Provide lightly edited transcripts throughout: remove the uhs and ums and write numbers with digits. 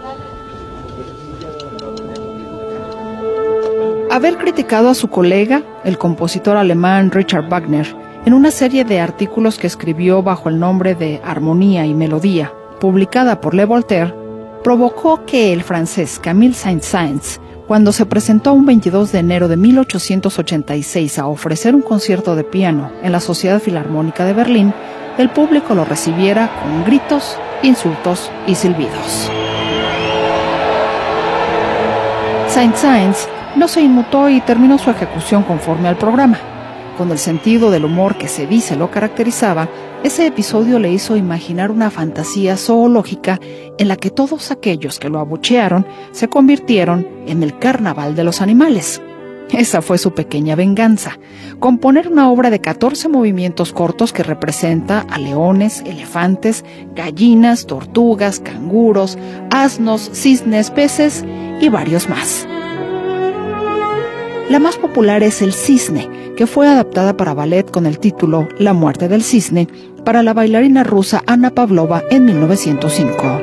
Haber criticado a su colega, el compositor alemán Richard Wagner, en una serie de artículos que escribió bajo el nombre de Armonía y Melodía, publicada por Le Voltaire, provocó que el francés Camille Saint-Saëns, cuando se presentó un 22 de enero de 1886 a ofrecer un concierto de piano en la Sociedad Filarmónica de Berlín, el público lo recibiera con gritos, insultos y silbidos. Saint-Saëns no se inmutó y terminó su ejecución conforme al programa. Con el sentido del humor que se dice lo caracterizaba, ese episodio le hizo imaginar una fantasía zoológica en la que todos aquellos que lo abuchearon se convirtieron en el carnaval de los animales. Esa fue su pequeña venganza: componer una obra de 14 movimientos cortos que representa a leones, elefantes, gallinas, tortugas, canguros, asnos, cisnes, peces y varios más. La más popular es El Cisne, que fue adaptada para ballet con el título La muerte del cisne, para la bailarina rusa Anna Pavlova en 1905.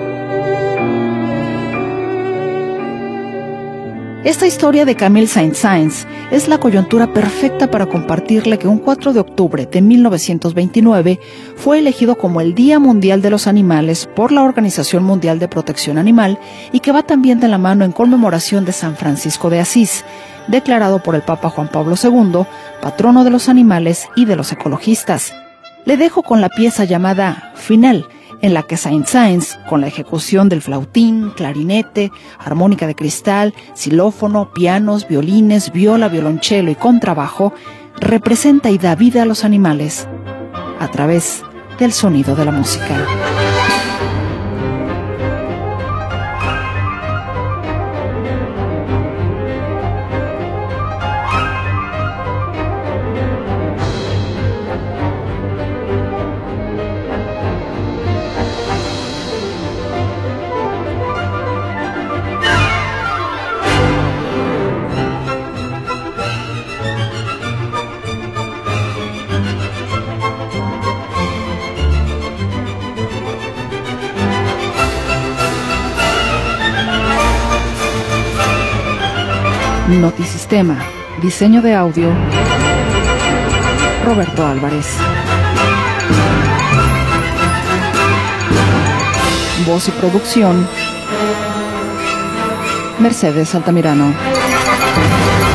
Esta historia de Camille Saint-Saëns es la coyuntura perfecta para compartirle que un 4 de octubre de 1929 fue elegido como el Día Mundial de los Animales por la Organización Mundial de Protección Animal, y que va también de la mano en conmemoración de San Francisco de Asís, declarado por el Papa Juan Pablo II, patrono de los animales y de los ecologistas. Le dejo con la pieza llamada Final, en la que Saint-Saëns, con la ejecución del flautín, clarinete, armónica de cristal, xilófono, pianos, violines, viola, violonchelo y contrabajo, representa y da vida a los animales a través del sonido de la música. Notisistema, diseño de audio, Roberto Álvarez. Voz y producción, Mercedes Altamirano.